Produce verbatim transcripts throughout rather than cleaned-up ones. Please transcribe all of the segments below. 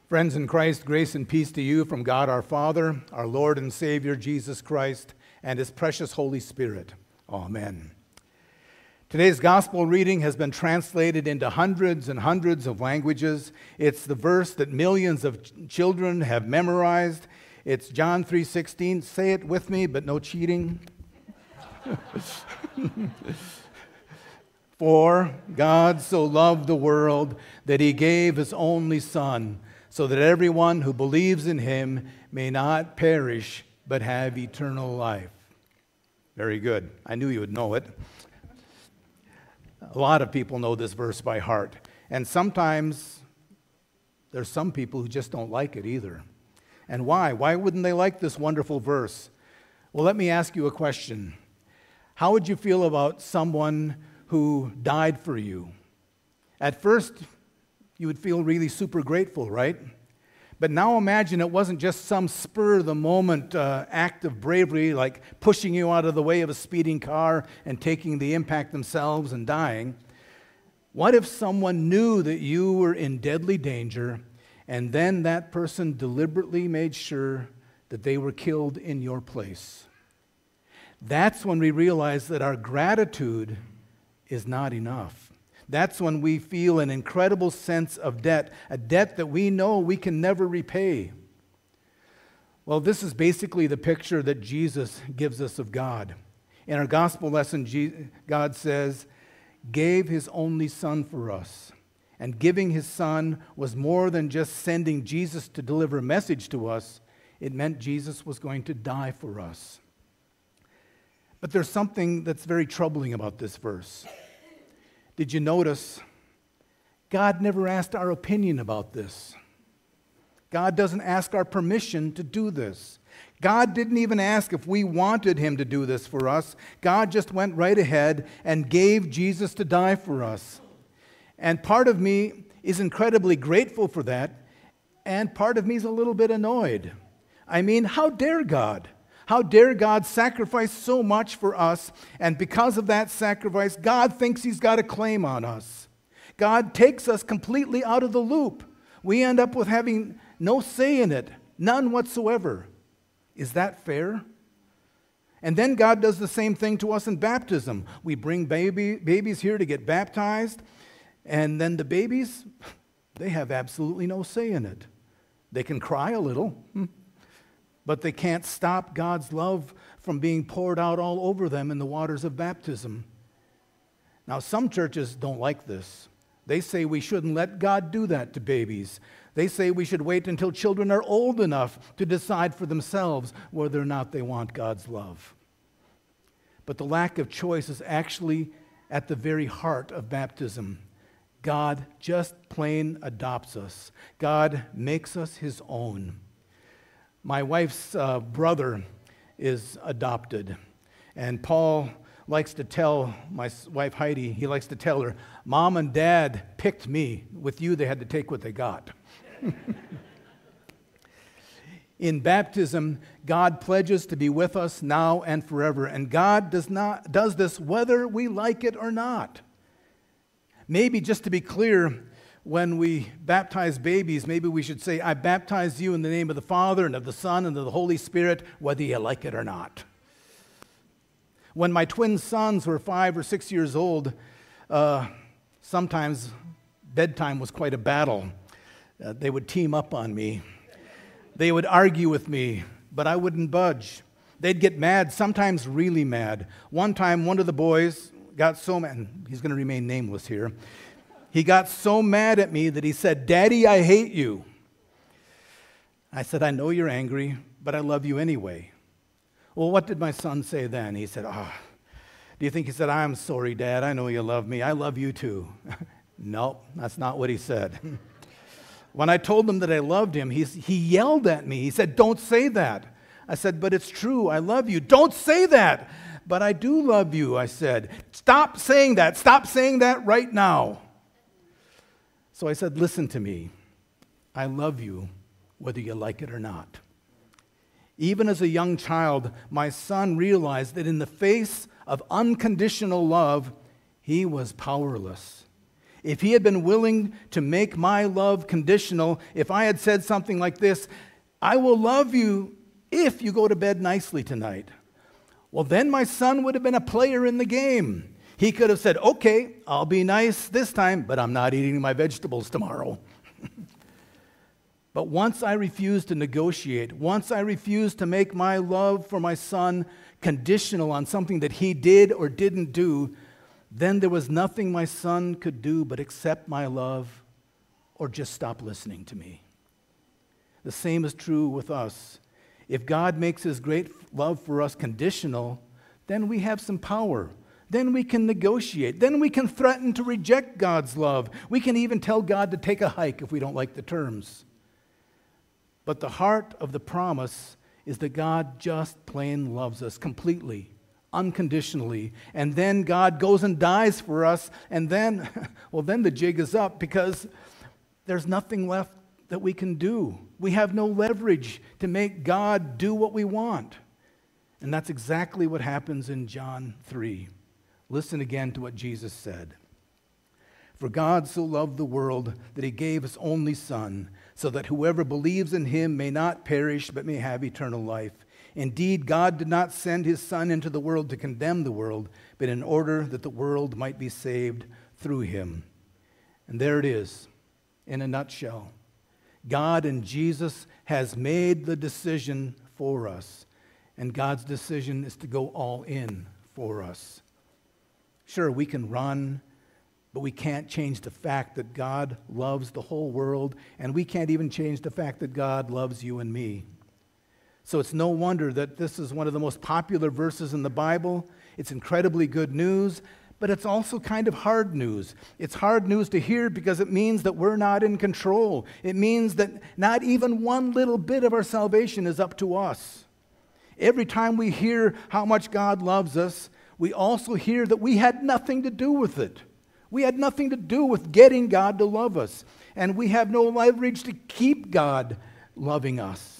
Friends in Christ, grace and peace to you from God our Father, our Lord and Savior Jesus Christ, and His precious Holy Spirit. Amen. Today's gospel reading has been translated into hundreds and hundreds of languages. It's the verse that millions of ch- children have memorized. It's John three sixteen. Say it with me, but no cheating. For God so loved the world that He gave His only Son, so that everyone who believes in Him may not perish, but have eternal life. Very good. I knew you would know it. A lot of people know this verse by heart. And sometimes there's some people who just don't like it either. And why? Why wouldn't they like this wonderful verse? Well, let me ask you a question. How would you feel about someone who died for you? At first, you would feel really super grateful, right? But now imagine it wasn't just some spur-of-the-moment uh, act of bravery, like pushing you out of the way of a speeding car and taking the impact themselves and dying. What if someone knew that you were in deadly danger, and then that person deliberately made sure that they were killed in your place? That's when we realize that our gratitude is not enough. That's when we feel an incredible sense of debt, a debt that we know we can never repay. Well, this is basically the picture that Jesus gives us of God. In our gospel lesson, God says, gave His only Son for us. And giving His Son was more than just sending Jesus to deliver a message to us. It meant Jesus was going to die for us. But there's something that's very troubling about this verse. Did you notice? God never asked our opinion about this. God doesn't ask our permission to do this. God didn't even ask if we wanted Him to do this for us. God just went right ahead and gave Jesus to die for us. And part of me is incredibly grateful for that, and part of me is a little bit annoyed. I mean, how dare God? How dare God sacrifice so much for us, and because of that sacrifice, God thinks He's got a claim on us. God takes us completely out of the loop. We end up with having no say in it, none whatsoever. Is that fair? And then God does the same thing to us in baptism. We bring baby, babies here to get baptized, and then the babies, they have absolutely no say in it. They can cry a little, but they can't stop God's love from being poured out all over them in the waters of baptism. Now, some churches don't like this. They say we shouldn't let God do that to babies. They say we should wait until children are old enough to decide for themselves whether or not they want God's love. But the lack of choice is actually at the very heart of baptism. God just plain adopts us. God makes us His own. My wife's uh, brother is adopted, and Paul likes to tell my wife Heidi, he likes to tell her, Mom and Dad picked me. With you, they had to take what they got. In baptism, God pledges to be with us now and forever, and God does not does this whether we like it or not. Maybe just to be clear, when we baptize babies, maybe we should say, I baptize you in the name of the Father and of the Son and of the Holy Spirit, whether you like it or not. When my twin sons were five or six years old, uh, sometimes bedtime was quite a battle. Uh, they would team up on me. They would argue with me, but I wouldn't budge. They'd get mad, sometimes really mad. One time, one of the boys got so mad, he's going to remain nameless here. He got so mad at me that he said, Daddy, I hate you. I said, I know you're angry, but I love you anyway. Well, what did my son say then? He said, oh, do you think he said, I'm sorry, Dad, I know you love me. I love you too. Nope, that's not what he said. When I told him that I loved him, he's, he yelled at me. He said, don't say that. I said, but it's true, I love you. Don't say that. But I do love you, I said. Stop saying that. Stop saying that right now. So I said, listen to me. I love you whether you like it or not. Even as a young child, my son realized that in the face of unconditional love, he was powerless. if he had been willing to make my love conditional, if I had said something like this, I will love you if you go to bed nicely tonight, well, then my son would have been a player in the game. He could have said, okay, I'll be nice this time, but I'm not eating my vegetables tomorrow. But once I refused to negotiate, once I refused to make my love for my son conditional on something that he did or didn't do, then there was nothing my son could do but accept my love or just stop listening to me. The same is true with us. If God makes his great love for us conditional, then we have some power. Then we can negotiate. Then we can threaten to reject God's love. We can even tell God to take a hike if we don't like the terms. But the heart of the promise is that God just plain loves us completely, unconditionally. And then God goes and dies for us, and then, well, then the jig is up because there's nothing left that we can do. We have no leverage to make God do what we want. And that's exactly what happens in John three. Listen again to what Jesus said. For God so loved the world that he gave his only Son, so that whoever believes in him may not perish but may have eternal life. Indeed, God did not send his Son into the world to condemn the world, but in order that the world might be saved through him. And there it is, in a nutshell. God and Jesus has made the decision for us, and God's decision is to go all in for us. Sure, we can run, but we can't change the fact that God loves the whole world, and we can't even change the fact that God loves you and me. So it's no wonder that this is one of the most popular verses in the Bible. It's incredibly good news, but it's also kind of hard news. It's hard news to hear because it means that we're not in control. It means that not even one little bit of our salvation is up to us. Every time we hear how much God loves us, we also hear that we had nothing to do with it. We had nothing to do with getting God to love us. And we have no leverage to keep God loving us.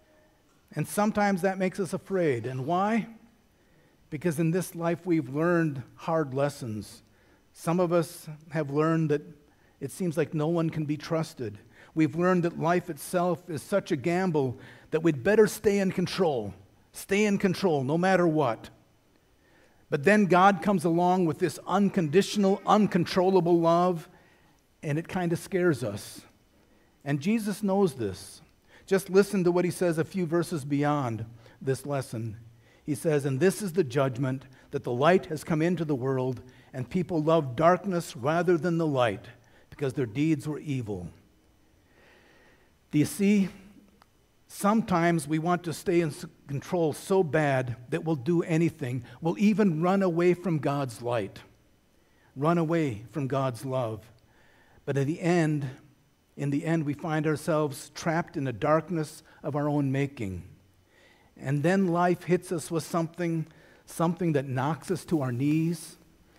And sometimes that makes us afraid. And why? Because in this life we've learned hard lessons. Some of us have learned that it seems like no one can be trusted. We've learned that life itself is such a gamble that we'd better stay in control. Stay in control no matter what. But then God comes along with this unconditional, uncontrollable love, and it kind of scares us. And Jesus knows this. Just listen to what he says a few verses beyond this lesson. He says, and this is the judgment, that the light has come into the world, and people love darkness rather than the light, because their deeds were evil. Do you see? Sometimes we want to stay in control so bad that we'll do anything. We'll even run away from God's light, run away from God's love. But in the end, in the end, we find ourselves trapped in the darkness of our own making. And then life hits us with something, something that knocks us to our knees.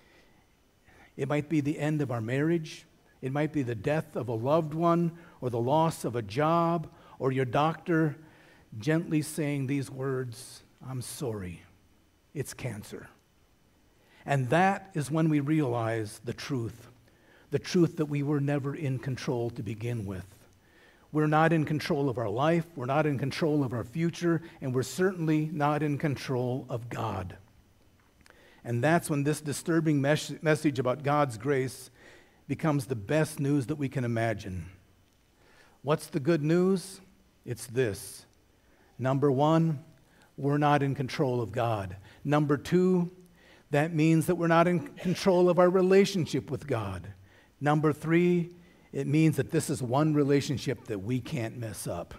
It might be the end of our marriage. It might be the death of a loved one, or the loss of a job, or your doctor gently saying these words, I'm sorry, it's cancer. And that is when we realize the truth, the truth that we were never in control to begin with. We're not in control of our life, we're not in control of our future, and we're certainly not in control of God. And that's when this disturbing mes- message about God's grace becomes the best news that we can imagine. What's the good news? It's this. Number one, we're not in control of God. Number two, that means that we're not in control of our relationship with God. Number three, it means that this is one relationship that we can't mess up.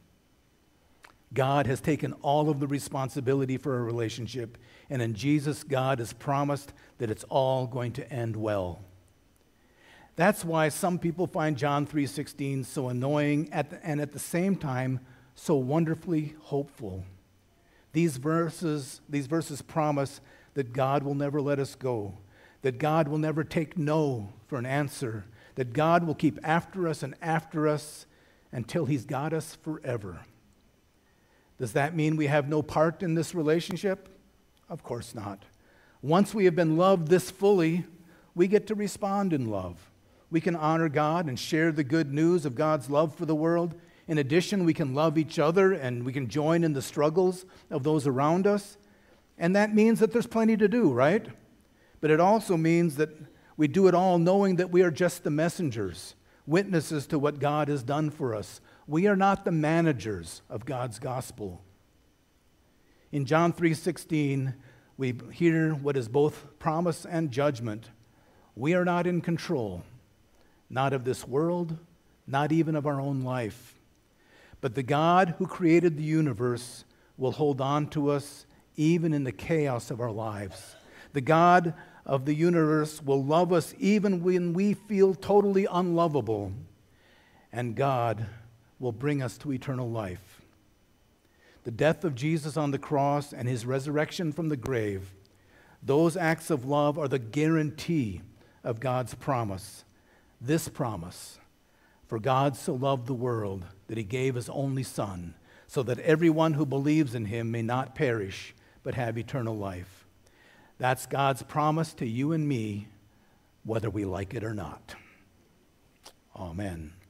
God has taken all of the responsibility for a relationship, and in Jesus, God has promised that it's all going to end well. That's why some people find John three sixteen so annoying at the, and at the same time so wonderfully hopeful. These verses, these verses promise that God will never let us go, that God will never take no for an answer, that God will keep after us and after us until he's got us forever. Does that mean we have no part in this relationship? Of course not. Once we have been loved this fully, we get to respond in love. we can honor God and share the good news of God's love for the world. In addition, we can love each other and we can join in the struggles of those around us. And that means that there's plenty to do, right? But it also means that we do it all knowing that we are just the messengers, witnesses to what God has done for us. We are not the managers of God's gospel. In John three sixteen, we hear what is both promise and judgment. We are not in control, not of this world, not even of our own life. But the God who created the universe will hold on to us even in the chaos of our lives. The God of the universe will love us even when we feel totally unlovable. And God will bring us to eternal life. The death of Jesus on the cross and his resurrection from the grave, those acts of love are the guarantee of God's promise. This promise, for God so loved the world that he gave his only Son, so that everyone who believes in him may not perish, but have eternal life. That's God's promise to you and me, whether we like it or not. Amen.